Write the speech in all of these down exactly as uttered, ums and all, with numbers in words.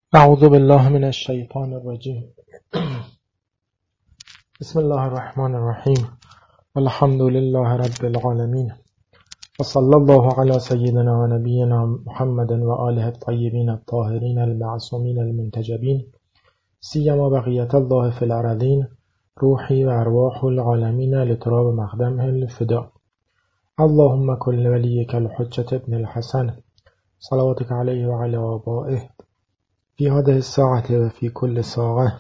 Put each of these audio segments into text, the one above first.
اعوذ بالله من الشیطان الرجیم. بسم الله الرحمن الرحیم. الحمد لله رب العالمین و صلی الله علی سیدنا و نبینا محمد و آله الطیبین الطاهرین المعصومین المنتجبین سیما بقیت الله فی الارضین روحی و ارواح العالمین لتراب مقدمه الفداء. اللهم کل ولیک الحجة ابن الحسن صلواتك علیه و علی آبائه في هذه الساعة وفي كل ساعة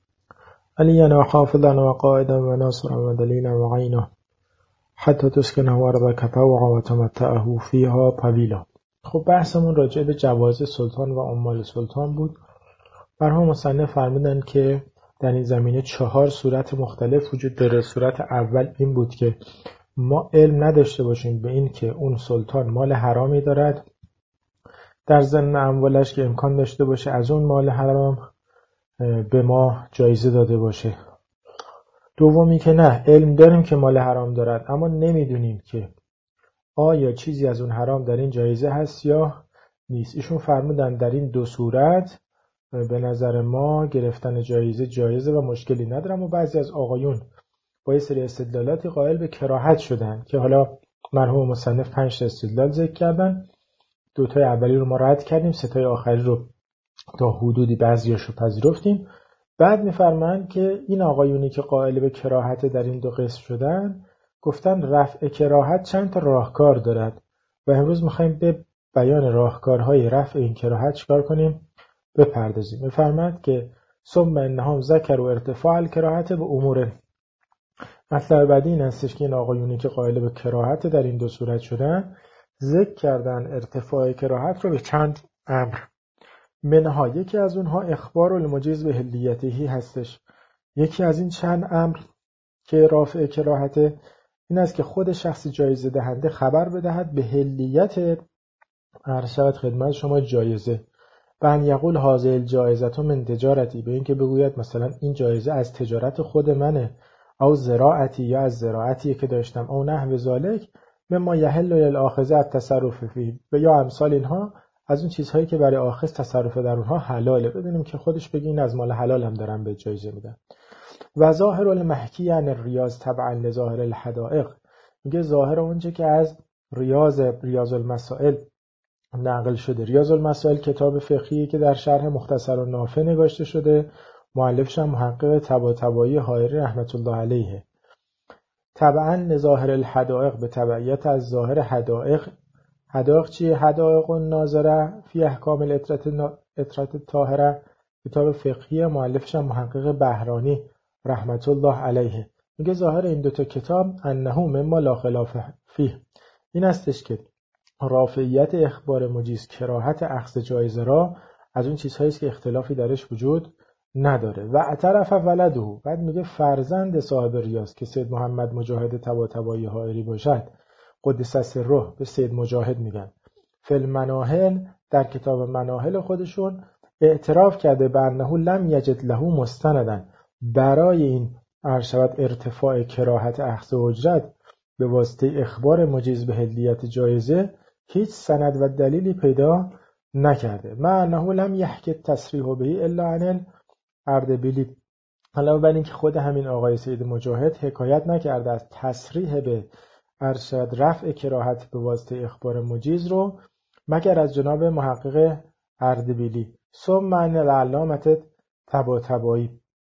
علينا وحافظنا وقائدا وناصرا ودليلا وعينا حتى تسكنه أرضك طوعا وتمتعه فيها طويلا. خب بحثمون راجع به جواز سلطان و عمال سلطان بود. برها مصنف فرمودن که در این زمینه چهار صورت مختلف وجود داره. صورت اول این بود که ما علم نداشته باشیم به این که اون سلطان مال حرامی دارد، در ضمن اموالش که امکان داشته باشه از اون مال حرام به ما جایزه داده باشه. دومی که نه، علم داریم که مال حرام دارد اما نمیدونیم که آیا چیزی از اون حرام در این جایزه هست یا نیست. ایشون فرمودن در این دو صورت به نظر ما گرفتن جایزه جایزه و مشکلی نداره، اما بعضی از آقایون با یه سری استدلالاتی قائل به کراهت شدن که حالا مرحوم مصنف پنج تا استدلال ذکر کردن. دوتای اولی رو ما رد کردیم، ستای آخری رو تا حدودی بعضیاشو پذیرفتیم. بعد می‌فرمایند که این آقایونی که قائل به کراهت در این دو قسم شدن گفتن رفع کراهت چند تا راهکار دارد و امروز می‌خوایم به بیان راهکارهای رفع این کراهت چیکار کنیم بپردازیم. می‌فرماید که ثم انهم ذکروا ارتفاع الکراهت به امور. مطلب بعدی این هستش که این آقایونی که قائل به کراهت در این دو صورت شدن ذکر کردن ارتفاع کراهت رو به چند امر. منها یکی از اونها اخبار المجیز به حلیتهی هستش. یکی از این چند امر که رافع کراهت این است که خود شخص جایزه دهنده خبر بدهد به حلیت ارشد خدمت شما جایزه. بن یقول هذه الجایزه من تجارتی، به این که بگوید مثلا این جایزه از تجارت خود منه، او زراعتی یا از زراعتی که داشتم، او نحو ذالک مما یحل للآخذ التصرف فیه، و یا امثال اینها از اون چیزهایی که برای آخذ تصرف در اونها حلاله. بدونیم که خودش بگه این از مال حلال هم دارم به جایزه میدن. و ظاهر المحکی عن الریاض تبعا لظاهر الحدائق، میگه ظاهر اونچه که از ریاض ریاض المسائل نقل شده. ریاض المسائل کتاب فقهی که در شرح مختصر و نافع نگاشته شده، مؤلفش هم محقق طباطبایی حائری رحمت الله علیه. تبعا لظاهر الحدائق، به تبعیت از ظاهر حدائق. حدائق چیه؟ حدائق الناظره فی احکام الاطرة الطاهره، کتاب فقهی، مؤلفش هم محقق بهرانی رحمت الله علیه. میگه ظاهر این دوتا کتاب انه مما لا خلاف فیه، این استش که رافعیت اخبار مجیز کراهت اخذ جایزه را از اون چیزهایی است که اختلافی درش وجود نداره. و اعترف ولده، بعد میگه فرزند صاحب ریاض که سید محمد مجاهد طباطبایی حائری باشد قدس سره، به سید مجاهد میگن، فی المناهل در کتاب مناهل خودشون اعتراف کرده به انه لم یجد له مستندن، برای این ارشد ارتفاع کراهت اخذ اجرت به واسطه اخبار مجیز به حلیت جایزه هیچ سند و دلیلی پیدا نکرده. ما انه لم یحکی تصریح به الا عن اردبیلی، علاوه بر اینکه خود همین آقای سید مجاهد حکایت نکرده از تصریح به ارشد رفع کراهت به واسطه اخبار مجیز رو مگر از جناب محقق اردبیلی. ثم عن العلامة طباطبایی،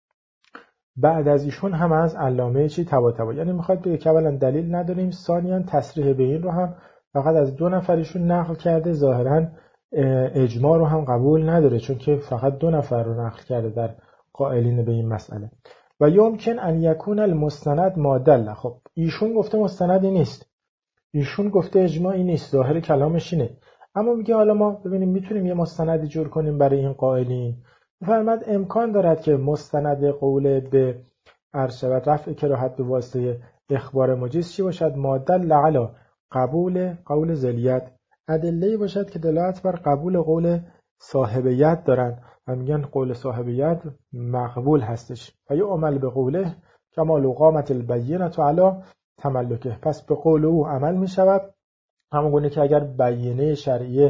بعد از ایشون هم از علامه چی طباطبایی. یعنی میخواد بگه که اولا دلیل نداریم، ثانیاً تصریح به این رو هم فقط از دو نفرشون نقل کرده، ظاهراً اجماع رو هم قبول نداره چون که فقط دو نفر رو نقل کرده در قائلین به این مسئله. و یمکن ان یکون المستند مادل. خب ایشون گفته مستندی نیست، ایشون گفته اجماعی نیست، ظاهر کلامش اینه، اما میگه حالا ما ببینیم میتونیم یه مستندی جور کنیم برای این قائلین. فرمود امکان دارد که مستند قول به ارشد رفع کراهت به واسطه اخبار مجیز چی باشد؟ مادل علی قبول قول ذلیت، ادله‌ای باشد که دلالت بر قبول قول صاحبیت دارن و میگن قول صاحبیت مقبول هستش. و یه عمل به قوله کما لو قامت البینه علی تملکه، پس به قول او عمل می شود همون گونه که اگر بیانیه شرعیه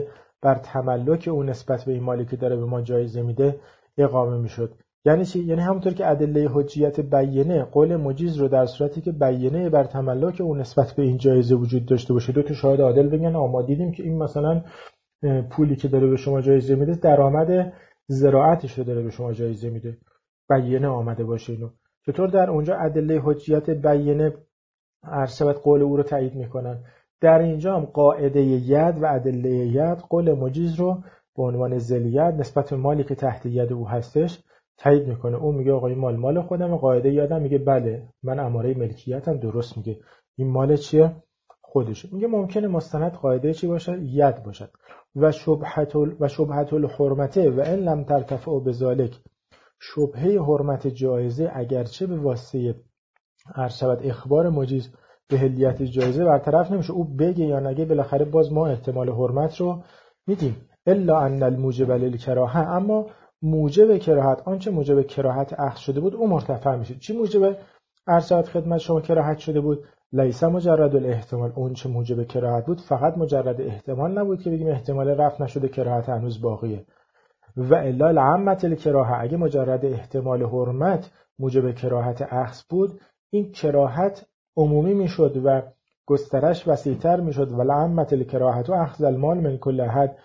بر تملک اون نسبت به این مالی که داره به ما جایزه میده اقامه میشد. یعنی چی؟ یعنی همونطور که ادله حجیت بیینه قول مجیز رو در صورتی که بیینه بر تملک اون نسبت به این جایزه وجود داشته باشه، دو تا شاهد عادل بگن آ ما دیدیم که این مثلا پولی که داره به شما جایزه میده درآمد زراعتش رو داره به شما جایزه میده، بیینه آمده باشه اینو. چطور در اونجا ادله حجیت بیینه ارشبت قول او رو تایید میکنن، در اینجا هم قاعده ید و ادله ید قول مجیز رو به عنوان ذلیت نسبت به مالی که تحت ید او هستش تایید میکنه. اون میگه آقا این مال مال خودمه، قاعده یادم میگه بله من اماره ملکیتم، درست میگه این مال چیه؟ خودشه. میگه ممکنه مستند قاعده چی باشه؟ ید باشد. و شبهت و شبهت الحرمته و ان لم ترتفع بذلک، شبهه حرمت جایزه اگرچه به واسطه ارشبت اخبار مجیز به هلیت جایزه برطرف نمیشه، او بگه یا نگه بالاخره باز ما احتمال حرمت رو میدیم. الا ان الموجب للکراهه، اما موجب کراهت، آنچه موجب کراهت اخذ شده بود او مرتفع میشه. چی موجب ارشبت خدمت شما کراهت شده بود؟ لیس مجرد الاحتمال، اون چه موجب کراهت بود فقط مجرد احتمال نبود که بگیم احتمال رفع نشده کراهت هنوز باقیه. و الا العامه الکراهه، اگه مجرد احتمال حرمت موجب کراهت اخذ بود این کراهت عمومی میشد و گسترش وسیع‌تر میشد. و العامه الکراهه و اخذ المال من کل احد،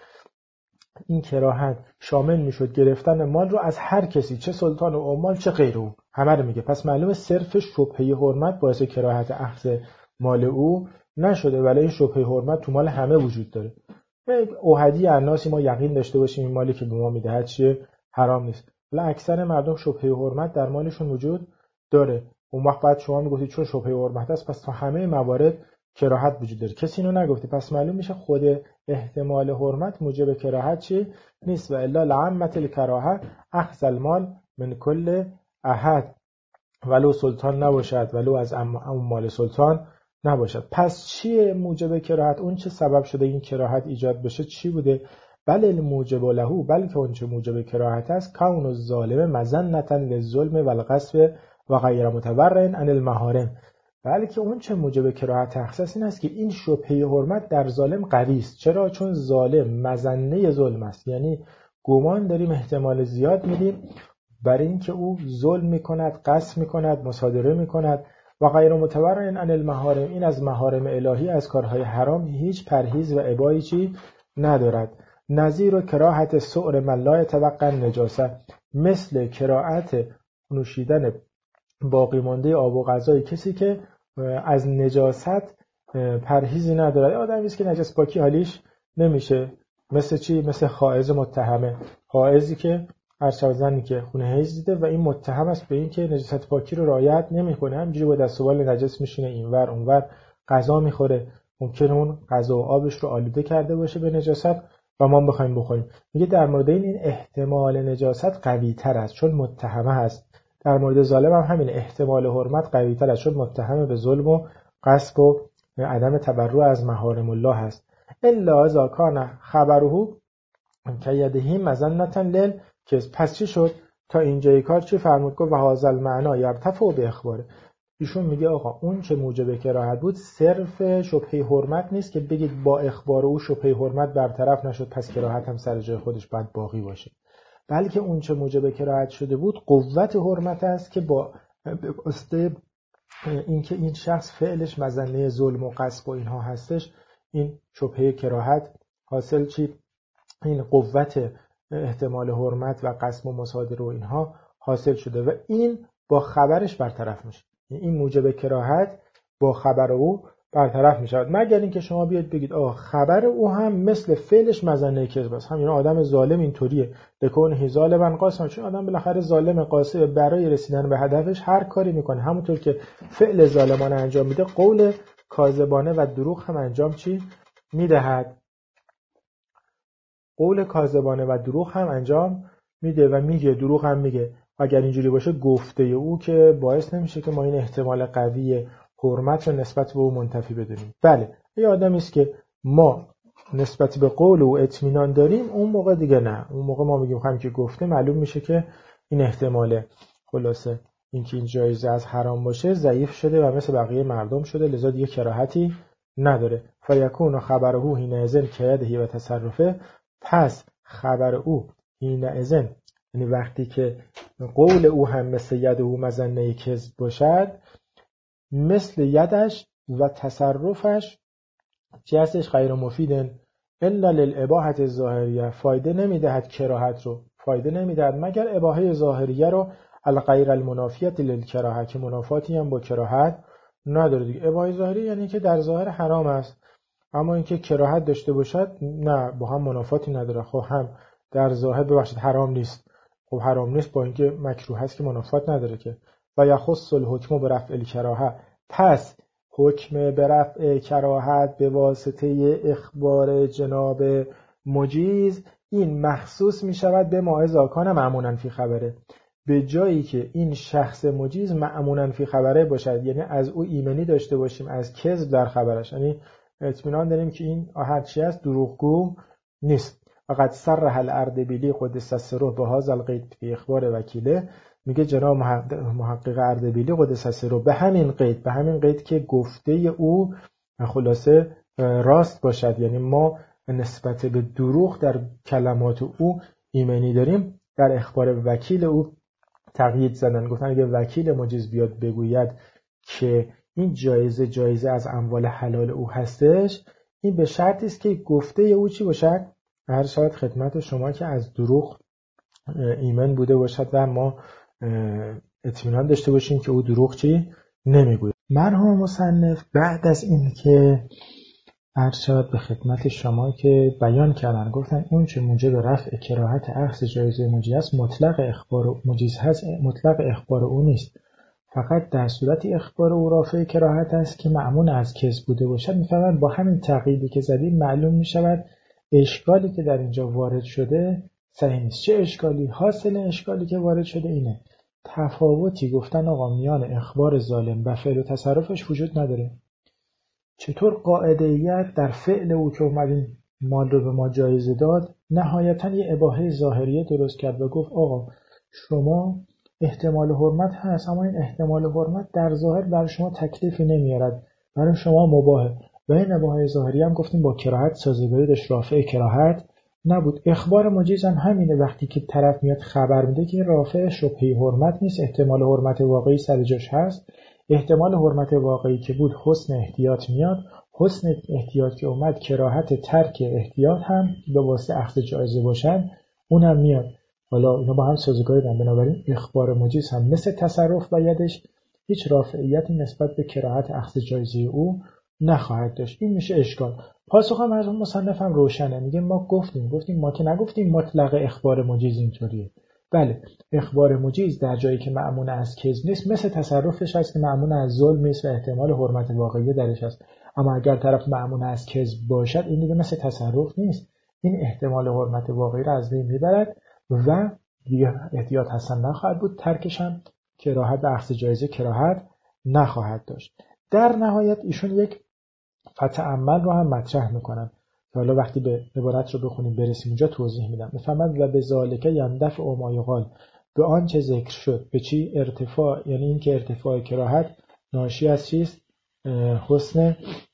این کراهت شامل میشد گرفتن مال رو از هر کسی، چه سلطان و عمال چه غیر او، همه رو میگه. پس معلومه صرف شبهه حرمت باعث کراهت اخذ مال او نشده، ولی این شبهه حرمت تو مال همه وجود داره. اوحدی الناسی ما یقین داشته باشیم این مالی که به ما میدهد چیه؟ حرام نیست. ولی اکثر مردم شبهه حرمت در مالشون وجود داره. اون وقت بعد شما میگفتید چون شبهه حرمت است پس تا همه موارد کراهت وجود داره. کسی اینو نگفته، پس معلوم میشه خود احتمال حرمت موجب کراهت چی نیست. و الا لعمت الکراهه اخذ المال من کل احد، ولو سلطان نباشد، ولو از اون مال سلطان نباشد. پس چیه موجب کراهت؟ اون چه سبب شده این کراهت ایجاد بشه چی بوده؟ بل الموجب له، بلکه اون چه موجب کراهت است کون الظالم مظنه للظلم والغصب و غیر متورع عن المحارم، بلکه اون چه موجب کراهت تخصیص این است که این شبهه حرمت در ظالم قوی است. چرا؟ چون ظالم مظنه ظلم است، یعنی گمان داریم، احتمال زیاد میدیم بر این که او ظلم میکند، قصد میکند، مصادره میکند. و غیر متورع عن المحارم، این از محارم الهی، از کارهای حرام هیچ پرهیز و ابایی چی ندارد. نظیر و کراهت سؤر من لا یتوقع نجاسه، مثل کراهت نوشیدن باقی مانده آب و غذای کسی که از نجاست پرهیزی نداره. آدمی است که نجس پاکی حالیش نمیشه. مثل چی؟ مثل حائض متهمه، حائضی که هر زنی که خون حیض دیده و این متهم است به این که نجاست پاکی رو رعایت نمیکنه، همینجوری با دست و بال نجس میشینه اینور اونور، غذا میخوره، ممکنه اون غذا و آبش رو آلوده کرده باشه به نجاست و ما بخوایم بخوریم. میگه در مورد این این احتمال نجاست قوی تر است چون متهمه است. در مورد ظالم هم همین احتمال حرمت قوی تر است چون متهم به ظلم و غصب و عدم تبرؤ از محارم الله است. الا اذا کان خبره کیدهی مظنه لل، که پس چی شد؟ تا اینجای کار چی فرمود؟ گفت و هذا المعنی یرتفع به اخباره. ایشون میگه آقا اون چه موجب کراهت بود صرف شبهه حرمت نیست که بگید با اخبار او شبهه حرمت برطرف نشد پس کراهت هم سر جای خودش باید باقی باشه، بلکه اون چه موجب کراهت شده بود قوت حرمت است که با واسطه اینکه این شخص فعلش مظنه ظلم و غصب و اینها هستش، این شبهه کراهت حاصل چی؟ این قوت احتمال حرمت و غصب و مصادره و اینها حاصل شده و این با خبرش برطرف میشه. این موجب کراهت با خبر او برطرف میشه، مگر اینکه شما بیاد بگید آه خبر او هم مثل فعلش مظنه کذب است. همین آدم ظالم اینطوریه، لکون ظالما قاسم، چون آدم بالاخره ظالم قاسم برای رسیدن به هدفش هر کاری میکنه، همونطور که فعل ظالمانه انجام میده قول کاذبانه و دروغ هم انجام چی میدهد؟ قول کاذبانه و دروغ هم انجام میده و میگه، دروغ هم میگه. اگر اینجوری باشه گفته او که باعث نمیشه که ما این احتمال قوی حرمت رو نسبت به او منتفی بدونیم. بله یه آدمی است که ما نسبت به قول او اطمینان داریم، اون موقع دیگه نه، اون موقع ما میگیم هم که گفته، معلوم میشه که این احتمال خلاصه اینکه این جایزه از حرام باشه ضعیف شده و مثل بقیه مردم شده، لذا دیگه کراهتی نداره. فیکون خبره حینئذ کیده و تصرفه، پس خبر او حینئذ، یعنی وقتی که قول او هم مثل ید او مظنه کذب باشد، مثل یدش و تصرفش چی هستش؟ غیر مفیدن الا للاباحه ظاهریه، فایده نمیدهد کراهت رو، فایده نمیدهد مگر اباحه ظاهریه رو، الغیر المنافیه للکراهه، که منافاتی هم با کراهت نداره دیگه. اباحه ظاهری یعنی که در ظاهر حرام است، اما اینکه کراهت داشته باشد نه، با هم منافاتی نداره. خب هم در ظاهر ببخشید حرام نیست، خب حرام نیست با اینکه مکروه هست که منافات نداره که. و یخص الحکم برفع الکراهه، پس حکم به رفع کراهت به واسطه اخبار جناب مجیز این مخصوص می شود به ما اذا کان مأمونا فی خبره، به جایی که این شخص مجیز مأمونا فی خبره باشد، یعنی از او ایمنی داشته باشیم از کذب در خبرش، یعنی اطمینان داریم که این هر چی است دروغگو نیست. فقط صرح الاردبیلی قدس سره به هذا القید فی اخبار وکیله، میگه جناب محقق اردبیلی قدس سره به همین قید، به همین قید که گفته او خلاصه راست باشد، یعنی ما نسبت به دروغ در کلمات او ایمنی داریم، در اخبار وکیل او تقیید زدن، گفتن اگه وکیل مجیز بیاد بگوید که این جایزه جایزه از اموال حلال او هستش، این به شرطی است که گفته او چی باشد؟ هر شاید خدمت شما که از دروغ ایمن بوده باشد و ما اطمینان داشته باشیم که او دروغ چی نمیگوید. مرحوم مصنف بعد از این که هر شاید به خدمت شما که بیان کردن، گفتن اون چه موجب رفع کراهت اخذ جایزه مجیز است مطلق اخبار مجیز هست، مطلق اخبار او نیست، فقط در صورتی اخبار او رافع کراهت است که مأمون از کذب بوده باشد. میفهمن با همین تقییدی که زدیم معلوم میشود اشکالی که در اینجا وارد شده صحیح نیست. چه اشکالی؟ حاصل اشکالی که وارد شده اینه تفاوتی گفتن آقا میان اخبار ظالم و فعل و تصرفش وجود نداره. چطور قاعده‌ایت در فعل او که اومدین مال رو به ما جایزه داد نهایتاً یه اباحه ظاهریه درست کرد و گفت آقا شما احتمال حرمت هست، اما این احتمال حرمت در ظاهر برای شما تکلیفی نمیارد، برای شما مباهه. و این اباحه ظاهری هم گفتیم با کراهت سازگاری داشت، رافع کراهت نبود. اخبار مجیز هم همینه، وقتی که طرف میاد خبر میده که رافع شبهه حرمت نیست، احتمال حرمت واقعی سر جاش هست. احتمال حرمت واقعی که بود حسن احتیاط میاد، حسن احتیاط که اومد کراهت ترک احتیاط هم به واسه اخذ جایزه باشد اونم میاد. حالا اینا با هم سازگاری دارن، بنابراین اخبار مجیز هم مثل تصرف و یدش هیچ رافعیتی نسبت به کراهت اخذ جایزه او نخواهد داشت. این میشه اشکال. پاسخ مرحوم مصنف هم روشنه، میگه ما گفتیم گفتیم ما که نگفتیم مطلق اخبار مجیز اینطوریه. بله اخبار مجیز در جایی که مأمون از کذب نیست مثل تصرفش هست که مأمون از ظلم نیست و احتمال حرمت واقعی درش هست. اما اگر طرف مأمون از کذب باشد این دیگه مثل تصرف نیست، این احتمال حرمت واقعی را از بین میبرد و دیگه احتیاط حسن نخواهد بود، ترکش هم کراهت و اخذ جایزه کراهت نخواهد داشت. در نهایت ایشون یک فتح عمل رو هم مطرح میکنن که حالا وقتی به عبارت رو بخونیم برسیم اونجا توضیح میدم. میفهمد و به ذالک یندفع ما یقال، به آنچه ذکر شد. به چی؟ ارتفاع، یعنی این که ارتفاع کراهت ناشی از چیست؟ حسن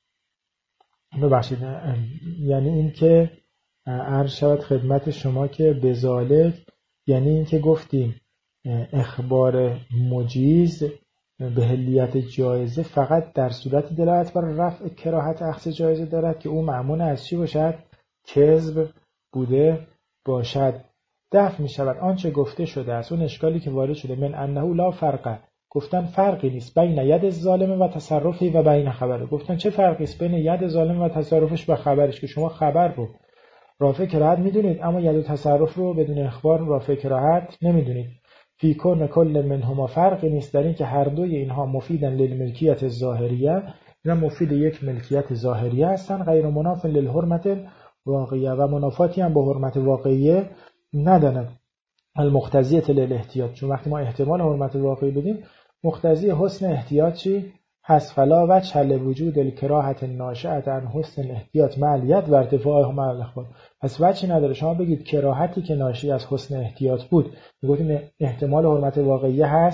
ببخشید یعنی این که عرض شود خدمت شما که به ذالک یعنی این که گفتیم اخبار مجیز به حلیت جایزه فقط در صورتی دلالت بر رفع کراهت اخذ جایزه دارد که او مأمون از چی باشد؟ کذب بوده باشد. دفع می شود آنچه گفته شده است، اون اشکالی که وارد شده، من انه لا فرقه، گفتن فرقی نیست بین ید ظالم و تصرفی و بین خبره. گفتن چه فرقی است بین ید ظالم و تصرفش و خبرش که شما خبر رو رافع کراهت میدونید اما ید و تصرف رو بدون اخبار رافع کراهت نمیدونید. فی کن کل منهما فرقی نیست در این که هر دوی اینها مفیدن للملکیت ظاهریه، اینا مفید یک ملکیت ظاهریه هستن، غیر مناف للحرمت واقعیه و منافاتی هم با حرمت واقعیه ندارن. المقتضیه للاحتیاط، چون وقتی ما احتمال حرمت واقعی بدیم مقتضی حسن احتیاط چی هست؟ فلا وجه لوجود الکراهت ناشئه عن حسن الاحتیاط مع الید و ارتفاعه مع الاخبار. پس وجهی نداره شما بگید کراهتی که ناشی از حسن احتیاط بود، میگفتیم احتمال حرمت واقعی هست،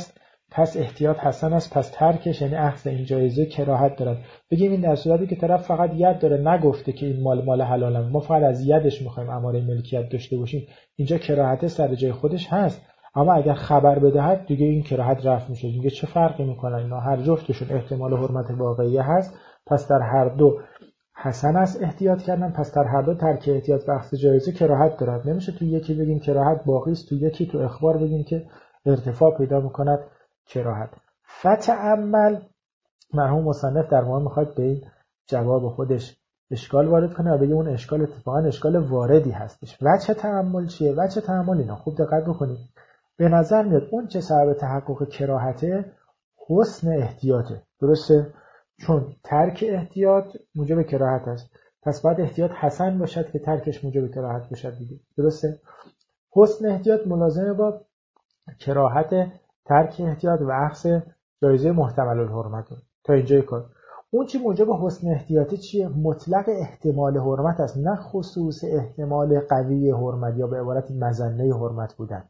پس احتیاط حسن است، پس ترکش یعنی اخذ این جایزه کراهت دارد. بگیم این در صورتی که طرف فقط ید داره، نگفته که این مال مال حلالم، ما فقط از یدش میخوایم اماره ملکیت داشته باشیم، اینجا کراهت سر جای خودش هست. اما اگر خبر بدهد دیگه این کراهت رفع میشه. دیگه چه فرقی میکنن اینا؟ هر جفتشون احتمال حرمت واقعی هست، پس در هر دو حسن است احتیاط کردن، پس در هر دو ترک احتیاط و اخذ جایزه کراهت دارد. نمیشه تو یکی بگیم کراهت باقی است، تو یکی تو اخبار بگیم که ارتفاع پیدا میکند کراهت. فتأمل، مرحوم مصنف در واقع میخواد به این جواب خودش اشکال وارد کنه و بگه اون اشکال اتفاقا اشکال واردی هستش. وجه تأمل چیه؟ وجه تأمل اینا خوب دقت بکنید. به نظر میاد اون چه سبب تحقق کراهته حسن احتیاطه. درسته؟ چون ترک احتیاط موجب کراهت است، پس باید احتیاط حسن باشد که ترکش موجب کراهت باشد دیگه. درسته؟ حسن احتیاط ملازمه با کراهت ترک احتیاط و اخذ جایزه محتمل الحرمت. تا اینجای کار اون چی موجب حسن احتیاطی چیه؟ مطلق احتمال حرمت است، نه خصوص احتمال قوی حرمت یا به عبارت مظنه حرمت بودن.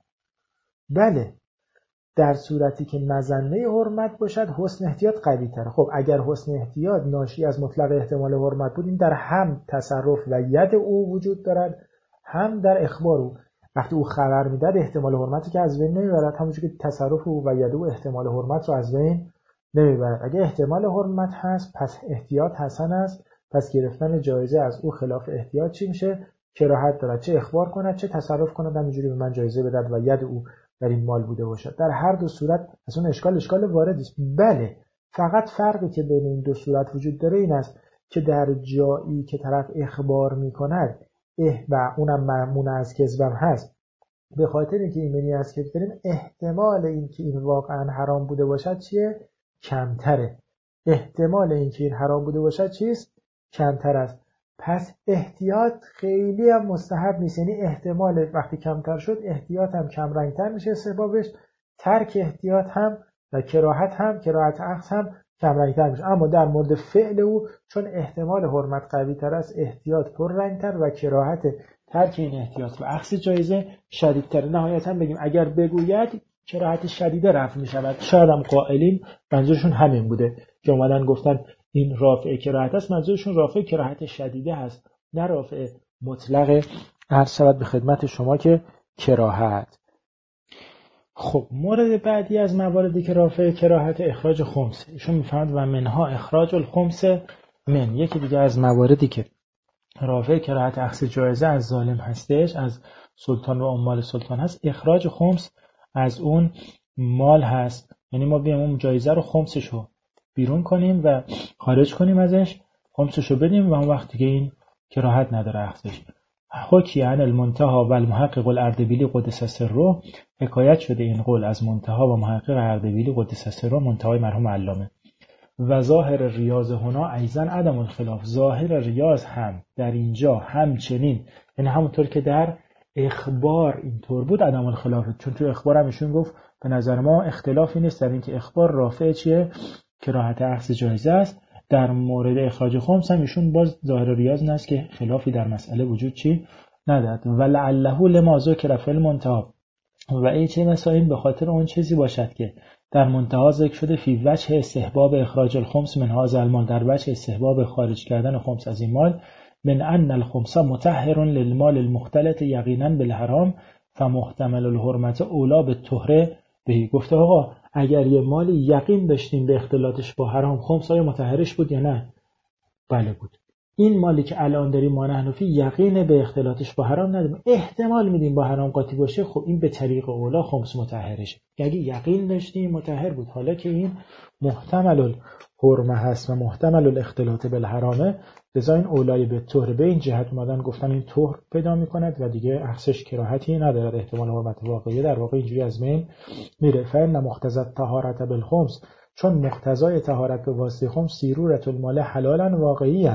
بله، در صورتی که مظنه حرمت باشد حسن احتیاط قوی تره. خب اگر حسن احتیاط ناشی از مطلق احتمال حرمت بود، این در هم تصرف و ید او وجود دارد، هم در اخبار او. وقتی او خبر میداد احتمال حرمتی که از بین نمیبرد، همونجوری که تصرف او و ید او احتمال حرمت رو از بین نمیبرد. اگه احتمال حرمت هست پس احتیاط حسن است، پس گرفتن جایزه از او خلاف احتیاط چی میشه؟ کراهت دارد. چه اخبار کند چه تصرف کند همینجوری به من جایزه بدهد و ید او در این مال بوده باشد. در هر دو صورت از اون اشکال اشکال واردی است. بله، فقط فرقی که بین این دو صورت وجود داره این است که در جایی که طرف اخبار میکند اه و اونم مأمون از کذبم هست، به خاطر اینکه ایمنی از کذب داریم احتمال اینکه این واقعا حرام بوده باشد چیه؟ کمتره. احتمال اینکه این حرام بوده باشد چیست؟ کمتر است. پس احتیاط خیلی هم مستحب نیست. یعنی احتمال وقتی کمتر شد احتیاط هم کم رنگتر میشه سببش، ترک احتیاط هم و کراهت هم کراهت اخذ هم کم رنگتر میشه. اما در مورد فعل او چون احتمال حرمت قوی تر است احتیاط پر رنگتر و کراهت ترک این احتیاط و اخذ جایزه شدیدتر. نهایتا بگیم اگر بگوید کراهت شدیده رفع میشود. شاید هم قائلین منظورشون همین بوده که اومدن گفتن این رافع کراهت است، منظورشون رافع کراهت شدیده هست، نه رافع مطلق. عرض شود به خدمت شما که کراهت. خب مورد بعدی از مواردی که رافع کراهت اخراج خمس. ایشون میفهمد و منها اخراج الخمس من. یکی دیگه از مواردی که رافع کراهت اخذ جایزه از ظالم هستش، از سلطان و عمال سلطان هست، اخراج خمس از اون مال هست. یعنی ما بیایم اون جایزه رو خمسشو بیرون کنیم و خارج کنیم ازش، خمسشو بدیم و اون وقت دیگه این کراهت نداره اخذش. حکی عن المنتهی و المحقق الاردبیلی قدس سره، حکایت شده این قول از منتهی و محقق اردبیلی قدس سره، منتهای مرحوم علامه. و ظاهر ریاض هنا ایضا عدم الخلاف، ظاهر ریاض هم در اینجا همچنین، یعنی همونطور که در اخبار اینطور بود عدم الخلاف، چون تو اخبار هم ایشون گفت به نظر ما اختلافی نیست در اینکه اخبار رافع چیه؟ کراهت اخذ جایزه است. در مورد اخراج خمس هم ایشون باز ظاهر ریاض نه که خلافی در مسئله وجود چی ندارد. و لعله لما ذکر فی المنتهی، و این چه مسائل به خاطر اون چیزی باشد که در منتها ذکر شده فی وجه استحباب اخراج الخمس من هذا المال، در وجه استحباب خارج کردن خمس از این مال، من ان الخمس مطهر للمال المختلط یقینا بالحرام فمحتمل الحرمت اولا بالطهره به. گفته آقا اگر یه مالی یقین داشتیم به اختلاطش با حرام، خمس آیا مطهرش بود یا نه؟ بله بود. این مالی که الان داریم ما نحنفی یقین به اختلاطش با حرام نداریم، احتمال میدیم با حرام قاطی باشه، خب این به طریق اولا خمس مطهرشه. اگه یقین داشتیم مطهر بود. حالا که این محتمل الحرمه هست و محتمل الاختلاط بالحرامه، لذا این اولای به طهر به این جهت اومدن گفتن این طهر پیدا میکند و دیگه اخذش کراهتی ندارد، احتمال حرمت واقعی در واقع اینجوری از بین میره. فإن مقتضی الطهارة بالخمس، چون مقتضای طهارت به واسطه خمس سیرورة المال حلالا واقعیه،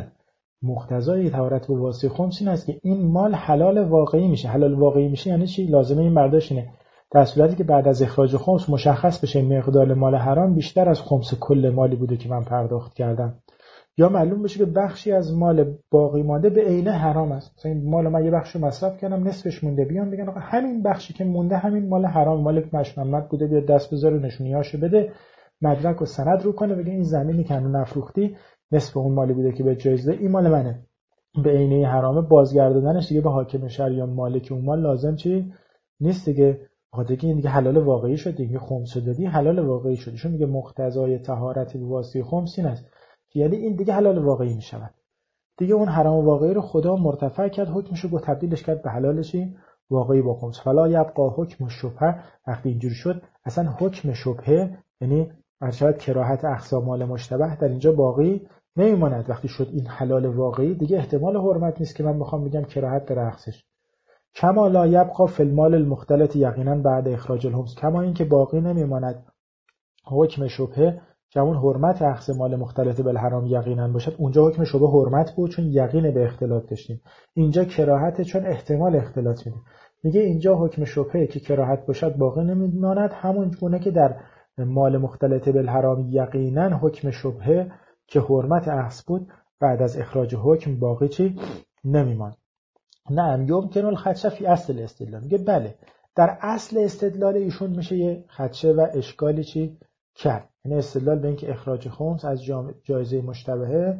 مقتضای طهارت به واسطه خمس این است که این مال حلال واقعی میشه. حلال واقعی میشه یعنی چی؟ لازمه این برداشت اینه در صورتی که بعد از اخراج خمس مشخص بشه مقدار مال حرام بیشتر از خمس کل مالی بوده که من پرداخت کردم. یا معلوم بشه که بخشی از مال باقی مانده به عینه حرام است. مثلا این مال من یه بخشو مصرف کردم نصفش مونده، بیان بگن آقا همین بخشی که مونده همین مال حرام، مال مش محمد بوده، بیاد دست بذاره نشونیاشو بده، مدرک و سند رو کنه، بگه این زمینی که هنوز نفروختی نصف اون مالی بوده که به جایزه، این مال منه، به عینه حرامه. بازگرداندنش دیگه به حاکم شهر یا مالک اون مال لازم چی نیست دیگه، بخاطر که این دیگه حلال واقعی شد دیگه، خمس دادی حلال واقعی شد. چون میگه مقتضای طهارت به واسطه خمس این است، یعنی این دیگه حلال واقعی میشود دیگه. اون حرام واقعی رو خدا مرتفع کرد، حکمشو گفت تبدیلش کرد به حلالشی واقعی با خمس. فلا یبقى حکم شبهه. وقتی اینجوری شد اصلا حکم شبهه یعنی ارشاد کراهت اقسام مال مشتبه در اینجا باقی نمیماند. وقتی شد این حلال واقعی دیگه احتمال حرمت نیست که من بخوام بگم کراهت در اخذش. کما لا یبقى فی المال المختلط یقینا بعد اخراج الخمس، کما این که باقی نمیماند حکم شبهه که اون حرمت اخذ مال مختلط بالحرام یقینا باشد. اونجا حکم شبهه حرمت بود چون یقین به اختلاط داشتیم، اینجا کراهت چون احتمال اختلاط میده. میگه اینجا حکم شبهه که کراهت باشد باقی نمیماند، همون گونه که در مال مختلط بالحرام یقینا حکم شبهه که حرمت اخذ بود بعد از اخراج حکم باقی چی نمیماند. نعم یمکن الخدشه فی اصل استدلال. میگه بله در اصل استدلال ایشون میشه یه خدشه و اشکالی چی کرد، یعنی استدلال به اینکه اخراج خمس از جایزه مشتبهه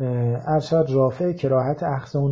ارشاد رافع کراهت اخذ اون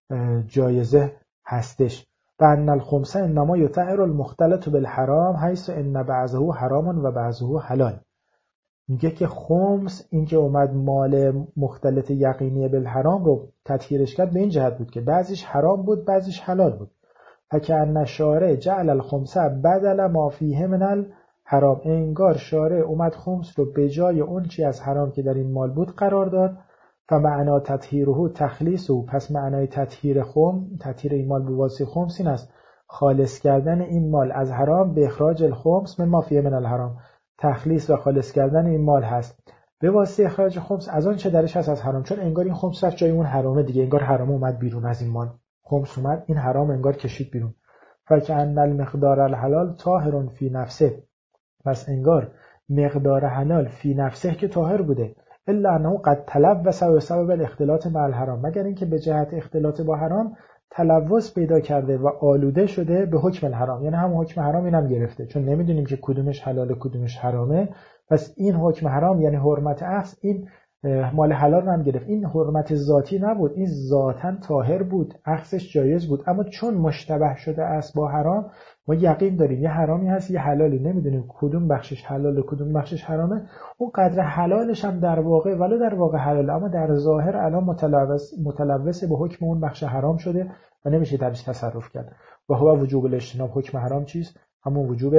جایزه هستش. و ان الخمسه انما یطهر المختلط بالحرام حیث ان بعضه حرام و بعضه حلال. میگه که خمس این که اومد مال مختلط یقینی بالحرام رو تطهیرش کرد به این جهت بود که بعضیش حرام بود بعضیش حلال بود. فکأن شارع جعل الخمسه بدل ما فیه من الحرام، انگار شارع اومد خمس رو به جای اون چی از حرام که در این مال بود قرار داد. فمعنا تطهیره تخلیصه، پس معنای تطهیر خم تطهیر این مال به واسطه خمس این است خالص کردن این مال از حرام به اخراج الخمس من ما فیه من الحرام. تخلیص و خالص کردن این مال هست به واسطه اخراج خمس از آن چه درش هست از حرام، چون انگار این خمس رفت جای اون حرامه دیگه، انگار حرام اومد بیرون از این مال، خمس اومد این حرام انگار کشید بیرون. فکأن المقدار الحلال طاهر فی نفسه، پس انگار مقدار حلال فی نفسه که طاهر بوده، الا انه قد تلوث بسبب الاختلاط مع الحرام، مگر اینکه به جهت اختلاط با حرام تلوث پیدا کرده و آلوده شده به حکم الحرام، یعنی هم حکم حرام اینم گرفته، چون نمیدونیم که کدومش حلال کدومش حرامه. پس این حکم حرام یعنی حرمت اخذ این مال حلال رو هم گرفت. این حرمت ذاتی نبود، این ذاتاً طاهر بود، اخذش جایز بود، اما چون مشتبه شده است با حرام ما یقین داریم یه حرامی هست یه حلالی، نمیدونیم کدوم بخشش حلاله کدوم بخشش حرامه. اون قدر حلالش هم در واقع ولو در واقع حلاله اما در ظاهر الان متلوث متلوث به حکم اون بخش حرام شده و نمیشه درش تصرف کرد. و هو وجوب الاجتناب، حکم حرام چیست؟ همون وجوب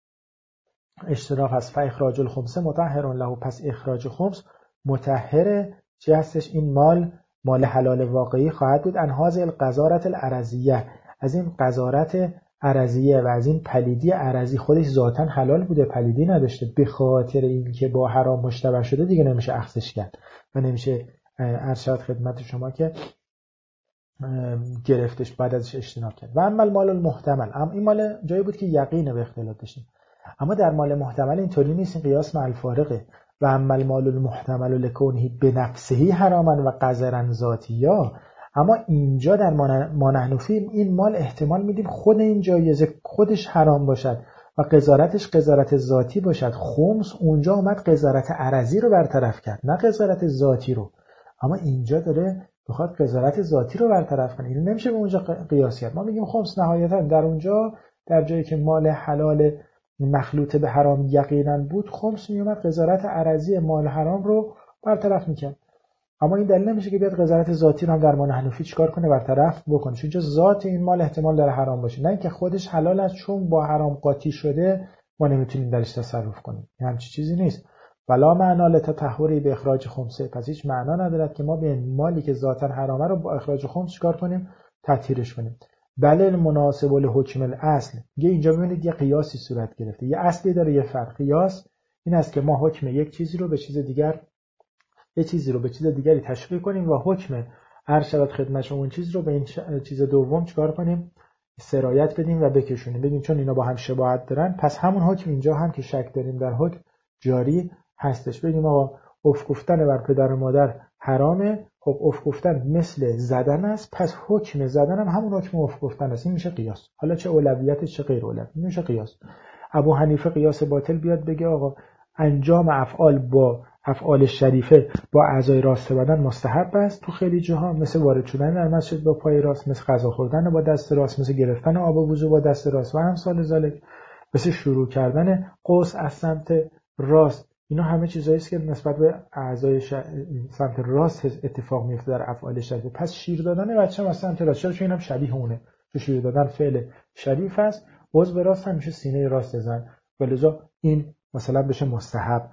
اجتناب هست. فاخراج الخمس مطهر له، پس اخراج خمس مطهره چی هستش؟ این مال مال حلال واقعی خواهد بود. انهاز القذارت العرضیه، از این قذارت عرضیه و از این پلیدی عرضی، خودش ذاتاً حلال بوده پلیدی نداشته، به خاطر اینکه با حرام مشتبه شده دیگه نمیشه اخذش کرد و نمیشه ارشاد خدمت شما که گرفتش بعد ازش اجتناب کرد. و اما المال المحتمل، اما این مال جایی بود که یقین به اختلاط داشتیم، اما در مال محتمل اینطوری نیست، این قیاس مع الفارقه. و اما المال المحتمل لکونه بنفسه حراما و قذرا ذاتیا، اما اینجا در ما نحن فی این مال احتمال میدیم خود این جایزه خودش حرام باشد و قذارتش قذارت ذاتی باشد. خمس اونجا اومد قذارت عرضی رو برطرف کرد نه قذارت ذاتی رو، اما اینجا داره بخواد قذارت ذاتی رو برطرف کنه، این نمیشه به اونجا قیاس کرد. ما میگیم خمس نهایتا در اونجا در جایی که مال حلال مخلوط به حرام یقینا بود، خمس میومد قذارت عرضی مال حرام رو برطرف میکرد. اما این دلیل نمیشه که بیاد قذارت ذاتی رو هم در مال حنفی چیکار کنه؟ برطرف بکنه، چون ذات این مال احتمال داره حرام باشه، نه اینکه خودش حلال است چون با حرام قاطی شده ما نمیتونیم درش تصرف کنیم. این همچین چیزی نیست. ولا معنا لتطهری به اخراج خمسه، پس هیچ معنا ندارد که ما به مالی که ذاتاً حرامه رو با اخراج خمس چیکار کنیم؟ تطهیرش کنیم. بله مناسب لحکم الاصل، یه اینجا ببینید یه قیاسی صورت گرفته، یه اصلی داره یه فرق. قیاس این است که ما حکم یک چیزی رو به چیز دیگر یه چیزی رو به چیز دیگری تشبیه کنیم و حکم هر شرط خدمت اون چیز رو به این چیز دوم چیکار کنیم؟ سرایت بدیم و بکشونیم، بگیم چون اینا با هم شباهت دارن پس همون حکم اینجا هم که شک داریم در حکم جاری هستش. بگیم آقا اف گفتن بر پدر و مادر حرامه. خب اف گفتن مثل زدن است، پس حکم زدن هم همون حکم اف گفتن است. این میشه قیاس. حالا چه اولویت چه غیر اولویت میشه قیاس. ابو حنیفه قیاس باطل بیاد بگه آقا انجام افعال با افعال شریفه با اعضای راست بدن مستحب است تو خیلی جاها، مثل وارد شدن در مسجد با پای راست، مثل غذا خوردن با دست راست، مثل گرفتن آب وضو با دست راست و امثال ذالک، مثل شروع کردن قوس از سمت راست. اینا همه چیزایی است که نسبت به اعضای ش... سمت راست اتفاق میفته در افعال شریفه. پس شیر دادن بچه‌م از سمت راست، چرا؟ چون اینم شبیه اونه. چون شیر دادن فعل شریف است، عضو راست هم میشه سینه راست زن، ولذا این مثلا بشه مستحب.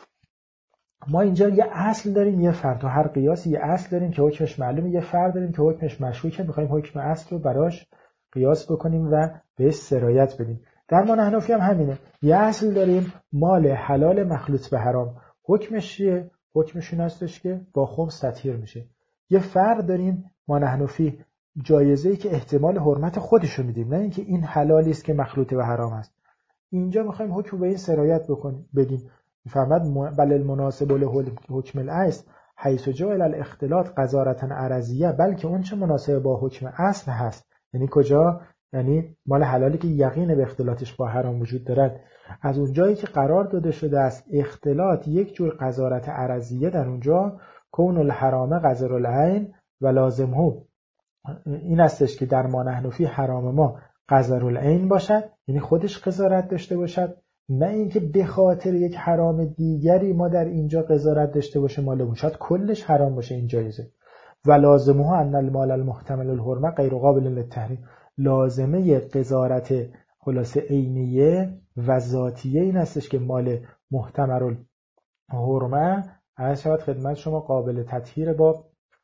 ما اینجا یه اصل داریم، یه فرد. تو هر قیاسی یه اصل داریم که حکمش معلومه، یه فرد داریم که حکمش مشکوکه، می‌خوایم حکم اصل رو براش قیاس بکنیم و بهش سرایت بدیم. در ما حنفی هم همینه. یه اصل داریم مال حلال مخلوط به حرام، حکمش چیه؟ حکمش این هستش که با خمس تطهیر میشه. یه فرد داریم ما حنفی جایزه‌ای که احتمال حرمت خودش رو میدیم، نه اینکه این حلالی است که مخلوط به حرام است. اینجا می‌خوایم حکم به این سرایت بکنیم بدیم. میفهمد بل المناسب له حکم الاصل حیث جعل الاختلاط قذارة عرضیه، بلکه اون چه مناسب با حکم اصل هست. یعنی کجا؟ یعنی مال حلالی که یقین به اختلاطش با حرام وجود دارد، از اونجایی که قرار داده شده است اختلاط یک جور قذارت عرضیه، در اونجا کون الحرام قذر العین و لازمه این استش که در ما حنفی حرام ما قذر العین باشد، یعنی خودش قذارت داشته باشد، نه اینکه به خاطر یک حرام دیگری ما در اینجا قذارت داشته باشه مال شاید کلش حرام باشه. این جایزه. و لازمه ان المال المحتمل الحرمه غیر قابل للتحریم، لازمه قذارت خلاصه عینیه و ذاتیه این هستش که مال محتمل الحرمه از شاید خدمت شما قابل تطهیر با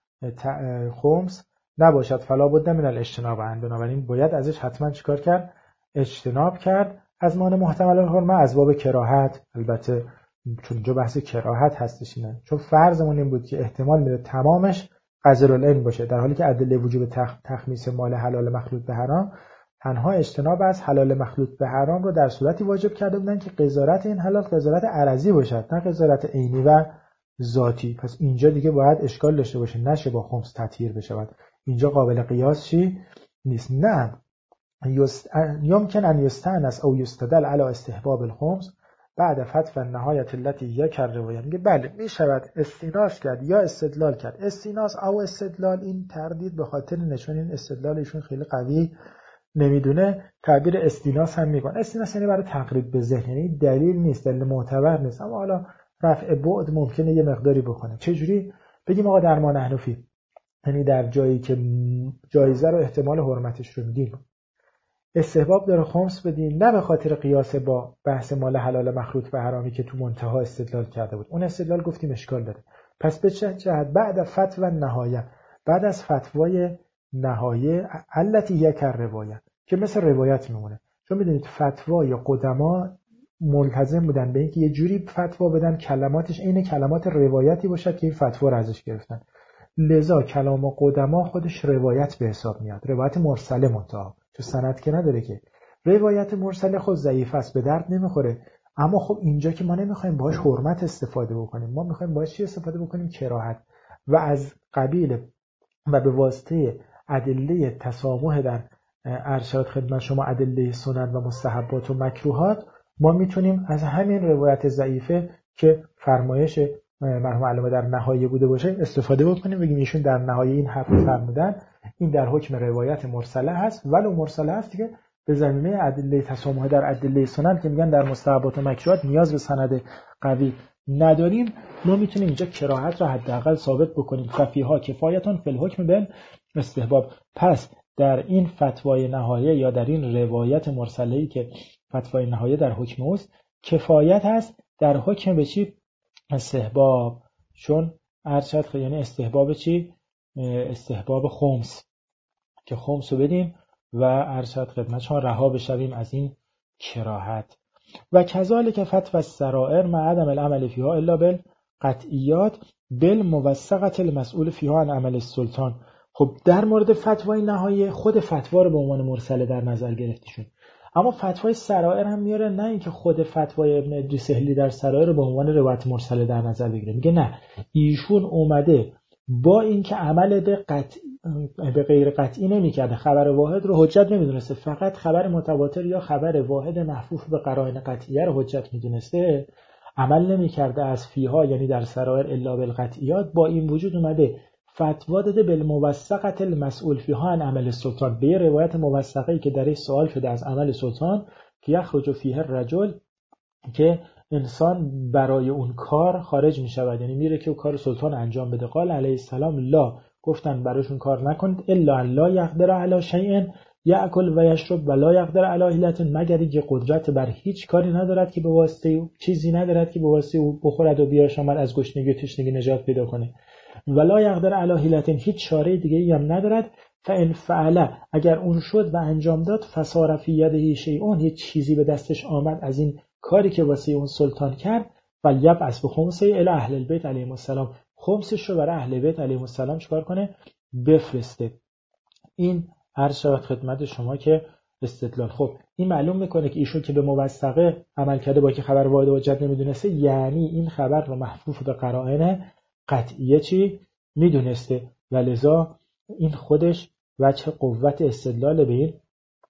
خمس نباشد، فلا بد من الاجتناب عنه، بنابراین باید ازش حتما چیکار کرد؟ اجتناب کرد از مال محتمل الحرمه از باب کراهت. البته چون اینجا بحث کراهت هستش اینه، چون فرضمون این بود که احتمال میره تمامش قذر العین باشه، در حالی که ادله وجوب تخ... تخمیس مال حلال مخلوط به حرام تنها اجتناب از حلال مخلوط به حرام رو در صورتی واجب کرده بودن که قذارت این حلال قذارت عرضی باشد، نه قذارت عینی و ذاتی. پس اینجا دیگه باید اشکال داشته باشه، نشه با خمس تطهیر بشه. اینجا قابل قیاس چی نیست. نه یمکن ان یستأنس او یستدل علی استحباب الخمس بعد فتوی النهایت التي یکر روایه. میگه بله میشود استیناس کرد یا استدلال کرد. استیناس او استدلال، این تردید به خاطر نشون این استدلالشون خیلی قوی نمیدونه، تعبیر استیناس هم میکنه. استیناس یعنی برای تقریب به ذهن، یعنی دلیل نیست، دلیل معتبر نیست، اما حالا رفع بعد ممکنه یه مقداری بکنه. چجوری؟ بگیم آقا در ما حنفی، یعنی در جایی که جایزه رو احتمال حرمتش رو میدیم استحباب داره خمس بدیم، نه به خاطر قیاس با بحث مال حلال مخلوط به حرامی که تو منتها استدلال کرده بود. اون استدلال گفتیم اشکال داره. پس به چه جهت؟ بعد فتوی نهایه، بعد از فتوای نهایه التي یکر روایه، که مثل روایت میمونه. چون میدونید فتوای قدما ملتزم بودن به اینکه یه جوری فتوا بدن کلماتش عین کلمات روایتی باشد که این فتوا رو ازش گرفتن. لذا کلام قدما خودش روایت به حساب میاد، روایت مرسله منتها، چون سند که نداره که. روایت مرسله خود ضعیف است، به درد نمیخوره. اما خب اینجا که ما نمیخوایم باهاش حرمت استفاده بکنیم، ما میخوایم باهاش چی استفاده بکنیم؟ کراهت. و از قبیل و به واسطه ادله تسامح در ارشاد خدمت شما، ادله سنن و مستحبات و مکروهات، ما میتونیم از همین روایت ضعیفه که فرمایش مرحوم علامه در نهایه بوده باشه استفاده بکنیم، بگیم ایشون در نهایه این حرف فرمودن، این در حکم روایت مرسله هست، ولو مرسله هست که به زمینه ادله تسامح در ادله سنن که میگن در مستحبات و مکروهات نیاز به سند قوی نداریم، ما میتونیم اینجا کراهت را حداقل ثابت بکنیم. خفیها کفایتون فی الحکم بال استحباب. پس در این فتوای نهایه یا در این روایت مرسله‌ای که فتوای نهایه در حکم اوست، کفایت هست در حکم به چی؟ استحباب. چون ارشد یعنی استحباب چی؟ استحباب خمس، که خمس رو بدیم و ارشد خدمت شما رها بشویم از این کراهت. و کذالک فتوی السرائر مع عدم العمل فیها الا بالقطعیات بالموثقه المسئول فیها عن عمل السلطان. خب در مورد فتوای نهایی خود فتوا رو به عنوان مرسله در نظر گرفته شد، اما فتوای سرائر هم میاره، نه اینکه خود فتوای ابن ادریس اهلی در سرائر رو به عنوان روایت مرسله در نظر بگیره. میگه نه، ایشون اومده با اینکه عمل به قطع به غیر قطعی نمی‌کرده، خبر واحد رو حجت نمیدونسته، فقط خبر متواتر یا خبر واحد محفوف به قرائن قطعیه رو حجت میدونسته، عمل نمی‌کرده از فیها یعنی در سرائر الا بالقطعیات. با این وجود اومده فتوا داده بالموثقه المسئول فیها عن عمل سلطان، به روایت موثقه‌ای که درش سوال شده از عمل سلطان که یخرج فیه الرجل، که انسان برای اون کار خارج می شود، یعنی میره که کار سلطان انجام بده. قال علیه السلام لا، گفتن براشون کار نکنید، الا ان لا یقدر علی شیء یاکل و یشرب و لا یقدر علی حیلت، مگر اینکه قدرت بر هیچ کاری ندارد که به واسطه چیزی ندارد که به واسطه او بخورد و بیاشامد از گشنگی و تشنگی نجات پیدا کنه، ولا یقدر علی حیلت، هیچ چاره دیگه‌ای هم ندارد. فان فعل، اگر اون شد و انجام داد، فصار فی یده شیء، یه چیزی به دستش آمد از این کاری که واسه اون سلطان کرد، و یبعث به خمسه الی اهل البیت علیهم السلام، خمسش رو برای اهل بیت علیهم السلام چیکار کنه؟ بفرسته. این عرض شود خدمت شما که استدلال. خب این معلوم میکنه که ایشون که به موثقه عمل کرده با که خبر واحد و حجت نمیدونسته، یعنی این خبر رو محفوف به قرائن قطعیه چی میدونسته، و لذا این خودش وجه قوت استدلال به این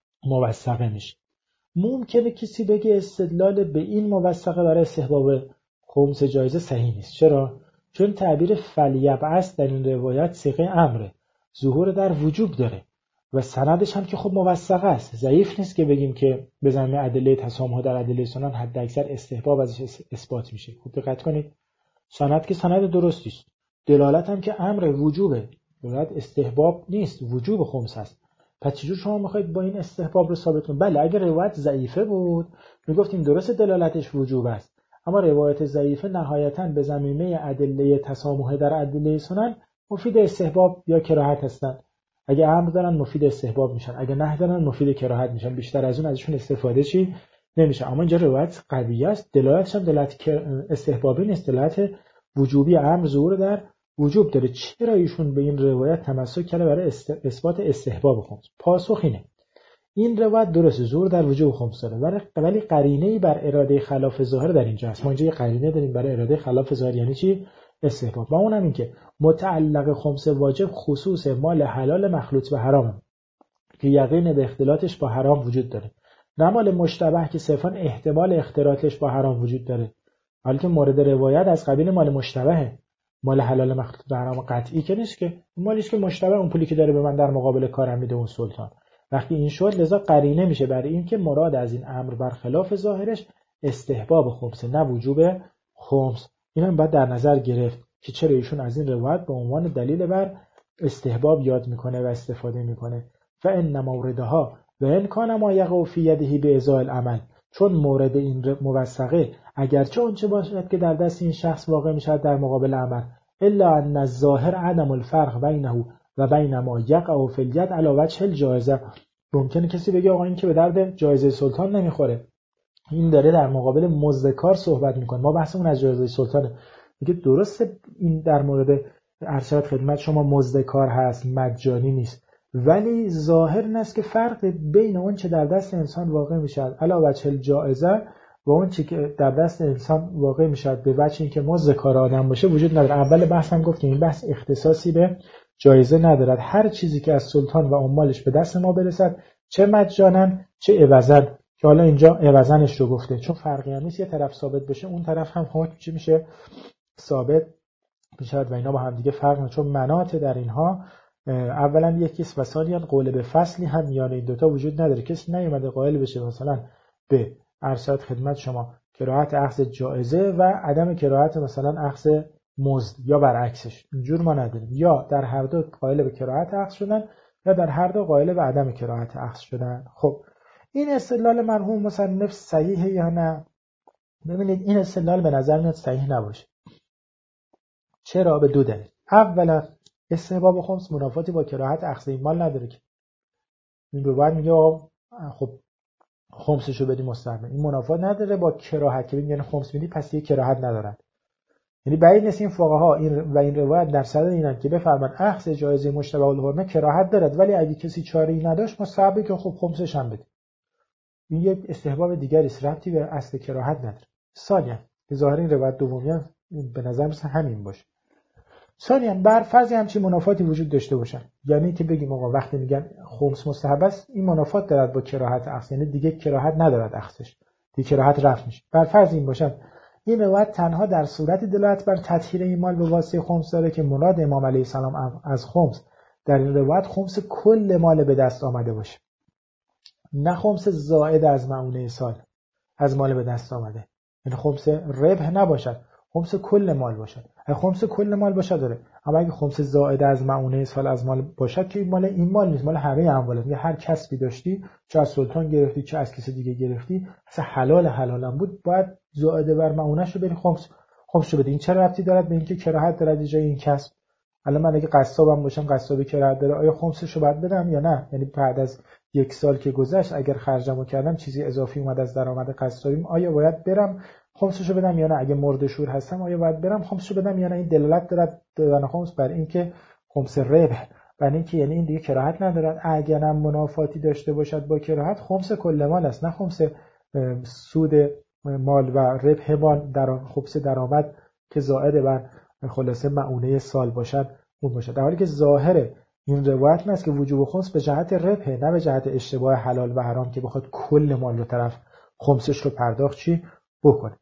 موثقه میشه. ممکنه کسی بگه استدلال به این موثقه برای استحباب خمس جایزه صحیح نیست. چرا؟ چون تعبیر فلیبعث در این روایت صیغه امره، ظهور در وجوب داره و سندش هم که خب موثقه است، ضعیف نیست که بگیم که به زمینه ادله تسامح در ادله سنن حد اکثر استحباب ازش اثبات میشه. خوب دقت کنید، سند که سند درستی است، دلالت هم که امر وجوبه، دلالت استحباب نیست، وجوب خمس است. پس چجور شما میخواید با این استحباب رو ثابت کنید؟ بله اگر روایت ضعیفه بود میگفتیم درست دلالتش وجوب است، اما روایت ضعیفه نهایتاً به زمینه ادله تسامح در ادله سنن مفید استحباب یا کراهت هستند. اگه امر دارن مفید استحباب میشن، اگه نهی دارن مفید کراهت میشن، بیشتر از اون ازشون استفاده چی نمیشه. اما اینجا روایت قویه است، دلالتش هم دلالت استحبابی نیست، دلالت وجوبی، امر ظهور در وجوب داره. چرا ایشون به این روایت تمسک کرده برای اثبات استحباب خمس؟ پاسخ اینه، این روایت درست ظهور در وجوب خمس داره، ولی قرینه‌ای بر اراده خلاف ظاهر در اینجا هست. ما اینجا یه قرینه داریم برای اراده خلاف ظاهر، یعنی چی؟ استحباب. و اونم این که متعلق خمس واجب خصوص مال حلال مخلوط به حرامه که یقین به اختلاطش با حرام وجود داره، نه مال مشتبه که صرفاً احتمال اختلاطش با حرام وجود داره. حالا که مورد روایت از قبیل مال مشتبهه، مال حلال مخلوط به حرام قطعی که نیست، که مالیش که مشتبه اون پولی که داره به من در مقابل کارم میده اون سلطان. وقتی این شد لذا قرینه میشه برای این که مراد از این امر برخلاف ظاهرش استحباب خمس نه وجوب خمس. این هم باید در نظر گرفت که چرا ایشون از این روایت به عنوان دلیل بر استحباب یاد میکنه و استفاده میکنه. فان موردها و ان کان ما یقع فی یده بازاء العمل، چون مورد این موثقه اگرچه اونچه باشد که در دست این شخص واقع میشد در مقابل عمل، الا ان الظاهر عدم الفرق بینه و بین ما یقع فی الید علی وجه الجائزه. ممکنه کسی بگه آقا این که به درد جایزه سلطان نمیخوره، این داره در مقابل مزدکار صحبت میکنه، ما بحثمون از جایزه سلطانه. میگه درسته این در مورد ارشاد خدمت شما مزدکار هست، مجانی نیست، ولی ظاهر این است که فرق بین اون چه در دست انسان واقع میشد علی وجه الجائزه و اون چه که در دست انسان واقع میشد به وجه اینکه مزدکار آدم باشه وجود نداره. اول بحث هم گفتیم این بحث اختصاصی به جایزه ندارد، هر چیزی که از سلطان و عمالش به دست ما برسد، چه مجانا چه عوضا، که حالا اینجا عوضنش رو گفته، چون فرقی هم نیست، یه طرف ثابت بشه اون طرف هم حکم چی میشه؟ ثابت میشه و اینا با هم دیگه فرق نه، چون مناط در اینها اولا یکیست و ثانیاً قول به فصلی هم میان این دوتا وجود نداره. کسی نیومده قائل بشه مثلا به ارشاد خدمت شما کراهت اخذ جایزه و عدم کراهت مثلا اخذ مزد یا برعکسش، اینجور ما نداریم، یا در هر دو قائل به کراهت اخذ شدن یا در هر دو قائل به عدم کراهت اخذ شدن. خب این استدلال مرحوم مصنف صحیحه یا نه؟ ببینید این استدلال به نظر میاد صحیح نباشه. چرا؟ به دو دلیل. اولا استحباب خمس منافاتی با کراهت اخذ این مال نداره که این رو باید میگه خب خمسشو بدی مستحب، این منافات نداره با کراهت که میگن خمس میدی پس یه کراهت ندارن. یعنی بعید نیست این فقها این و این روایت در صدد اینن که بفرمان اخذ جایزه مشتبه الحرمه کراهت دارد، ولی اگه کسی چاره‌ای نداشت مستحبه که خب خمسش هم بده. این یک استحباب دیگری است، ربطی به اصل کراهت نداره. ثانیا که ظاهر این روایت دومی به نظر مثل همین باشه. ثانیا بر فرض همچین منافاتی وجود داشته باشن، یعنی که بگیم آقا وقتی میگن خمس مستحب است این منافات دارد با کراهت اخذ، یعنی دیگه کراهت ندارد اخذش، دیگه کراهت رفع میشه. بر فرض این باشن این روایت تنها در صورت دلالت بر تطهیر این مال به واسطه خمس داره که مراد امام علیه السلام از خمس در این روایت خمس کل مال به دست آمده باشه، نه خمس زائد از معونه سال از مال به دست آمده، یعنی خمس ربح نباشد، خمس کل مال باشد. اگه خمس کل مال باشد داره، اما اگه خمس زائد از معونه سال از مال باشد که این مال این مال نیست، مال همه امواله. میگه هر کسبی داشتی، چه از سلطان گرفتی چه از کسی دیگه گرفتی، اصلا حلال حلالم بود، باید زائد بر معونه‌شو بری خمس خمسشو بده. این چه ربطی دارد به اینکه کراهت دارد جای این کسب؟ الان من اگه قصابم باشم، قصابی کراهت داره، آیا خمسشو باید بدم یا نه؟ یعنی بعد از یک سال که گذشت اگر خرجمو کردم چیزی اضافی اومد از درآمد قصابیم، آیا باید برم خمسشو بدم یا نه؟ اگه مرد شور هستم آیا باید برم خمسشو بدم یا نه؟ این دلالت دارد دادن خمس بر اینکه خمس ربح، بر اینکه یعنی این دیگه کراهت ندارد. اگر هم منافاتی داشته باشد با کراهت، خمس کل مال است، نه خمس سود مال و ربح مال، در خمس درآمد که زائد بر خلاصه معونه سال باشد اون باشد. در حالی که ظاهر این روایت این است که وجوب خمس به جهت ربح، نه به جهت اشتباه حلال و حرام که بخواد کل مال رو طرف خمسش رو پرداخت چی بکنه.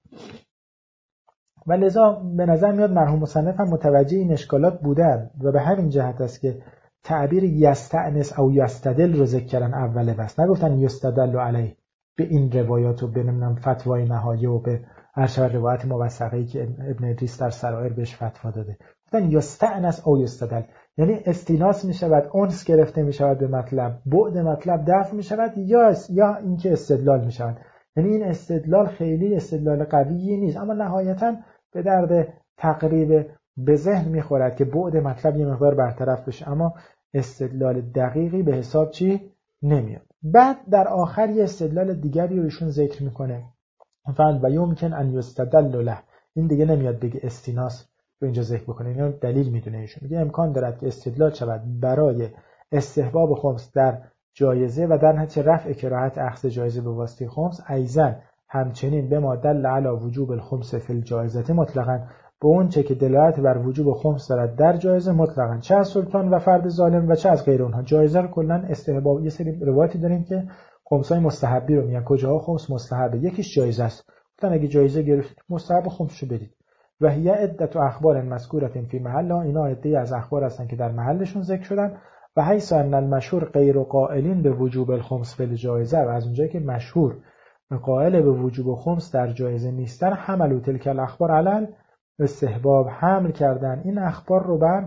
و لذا به نظر میاد مرحوم مصنف هم متوجه این اشکالات بودن و به همین جهت است که تعبیر یستأنس او یستدل رو ذکر کردن اوله، بس نگفتن یستدل علیه به این روایات و به نمیدونم فتوای نهایه و به هر شب روایت موثقه‌ای که ابن ادریس در سرائر بهش فتوا داده. گفتن یستأنس او یستدل، یعنی استیناس می شود، انس گرفته می شود به مطلب، بعد مطلب دفع می شود، یا یا اینکه استدلال می شود. یعنی این استدلال خیلی استدلال قویی نیست، اما نهایتا به درد تقریب به ذهن می خورد که بعد مطلب یه مقدار برطرف بشه، اما استدلال دقیقی به حساب چی نمیاد. بعد در آخر یه استدلال دیگری رو ایشون ذکر میکنه، فعل و یمکن ان یستدل له. این دیگه نمیاد بگه استیناس رو اینجا ذکر بکنه، اینو دلیل میدونه ایشون. میگه امکان دارد که استدلال شود برای استحباب خمس در جایزه و در نتیجه رفع کراهت اخذ جایزه به واسطه خمس، ایضا همچنین به ما دل علی وجوب الخمس فی الجایزه مطلقاً، به اون چه که دلالت بر وجوب خمس دارد در جایزه مطلقاً، چه از سلطان و فرد ظالم و چه از غیر اونها. جایزه رو کلاً استحباب، یه سری روایتی داریم که خمسای مستحبی رو میگن کجاها خمس مستحبه، یکیش جایزه است، گفتن اگه جایزه گرفتید مستحب خمسشو بدید. و هی عدت اخبار مذکورة فی محل، اینا عده‌ای از اخبار هستن که در محلشون ذکر شدن. و حیث ان المشهور غیر قائلین به وجوب الخمس فی الجایزه، و از اونجایی که مشهور قائل به وجوب خمس در جایزه نیستن، حملوا تلک الاخبار علی استحباب، حمل کردن این اخبار رو بر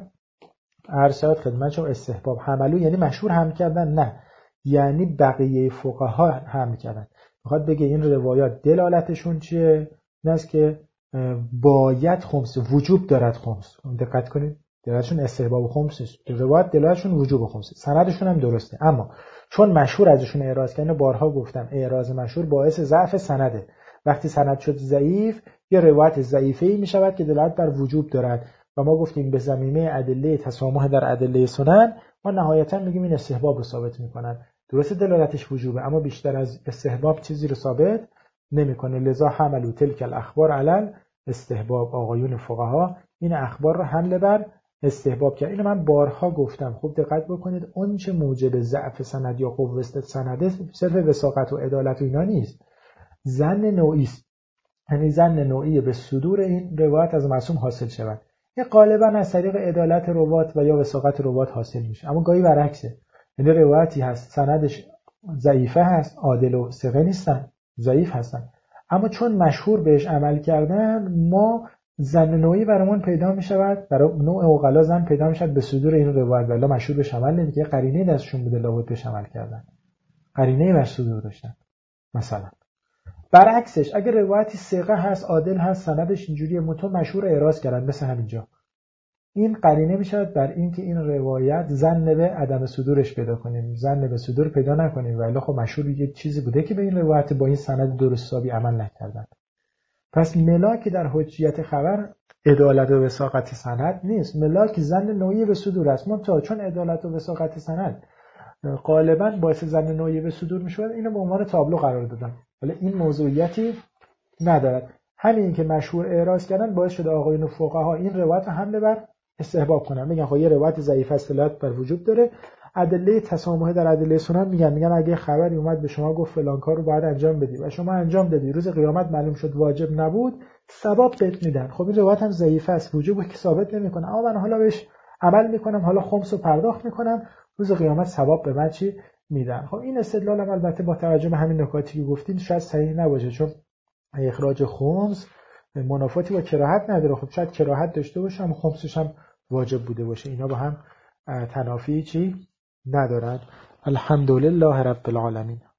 ارشاد خدمتشون استحباب. حملو یعنی مشهور حمل کردن، نه یعنی بقیه فقها حمل کردن. میخواد بگه این روایات دلالتشون چیه؟ این است که باید خمس، وجوب دارد خمس. دقت کنید، دلالتشون استحباب خمس است، روایات دلالتشون وجوب خمس، سندشون هم درسته، اما چون مشهور ازشون اعراض کردن، بارها گفتم اعراض مشهور باعث ضعف سنده. وقتی سند شد ضعیف، یا روایت ضعیفه‌ای می شود که دلالت بر وجوب دارد و ما گفتیم به ضمیمه ادله تسامح در ادله سنن، ما نهایتا میگیم این استحباب رو ثابت میکنن. درسته دلالتش وجوبه، اما بیشتر از استحباب چیزی رو ثابت نمیکنه. لذا حملوا تلک الاخبار علی استحباب، آقایون فقها این اخبار رو حمل بر استحباب کرد. اینو من بارها گفتم، خوب دقت بکنید، اون چه موجب ضعف سند یا قوت سند صرف وثاقت و عدالت و اینا نیست، ظن نوعی است. یعنی ظن نوعی به صدور این روایت از معصوم حاصل شود. یه غالبا از طریق عدالت روات و یا وثاقت روات حاصل میشه، اما گاهی برعکسه. یعنی روایتی هست سندش ضعیفه هست، عادل و ثقه نیستن، ضعیف هستن، اما چون مشهور بهش عمل کردن، ما ظن نوعی برامون پیدا میشود، برای نوع عقلا ظن پیدا میشود به صدور این روایت، ولی مشهور بهش عمل نمیکنه، قرینه دستشون بوده لابد بهش عمل کردن، قرینه بر صدور داشتن. مثلا برعکسش اگر روایتی ثقه هست، عادل هست، سندش اینجوریه، متو مشهور اعراض کردن، مثل همینجا، این قرینه میشود بر اینکه این روایت ظن به عدم صدورش پیدا کنیم، ظن به صدور پیدا نکنیم، ولی خب مشهور یک چیزی بوده که به این روایت با این سند درست حسابی عمل نکردن. پس ملاک در حجیت خبر عدالت و وثاقت سند نیست، ملاک ظن نوعی به صدور است. منتها چون عدالت و وثاقت سند غالبا باعث ظن نایب صدور میشد، اینو به عنوان تابلو قرار دادن، ولی این موضوعیتی ندارد. همین که مشهور اعراض کردن باعث شده آقایون فقها این روایت حمله بر استحباب کنن، میگن خب یه روایت ضعیف است دلالت بر وجوب داره. ادله تسامحه در ادله سنن میگن میگن اگه خبری اومد به شما گفت فلان کارو باید انجام بدی و شما انجام دادی، روز قیامت معلوم شد واجب نبود، ثواب بهت میدن. خب این روایت هم ضعیف است، وجوبی که ثابت نمیکنه، اما من حالا بهش عمل میکنم، حالا خمس رو پرداخت میکنم، روز قیامت ثواب به من چی میدن. خب این استدلال هم البته با توجه به همین نکاتی که گفتین شاید صحیح نباشه، چون اخراج خمس منافاتی با کراهت نداره. خب شاید کراهت داشته باشه اما خمسش هم واجب بوده باشه، اینا با هم تنافی چی ندارد. الحمدلله رب العالمین.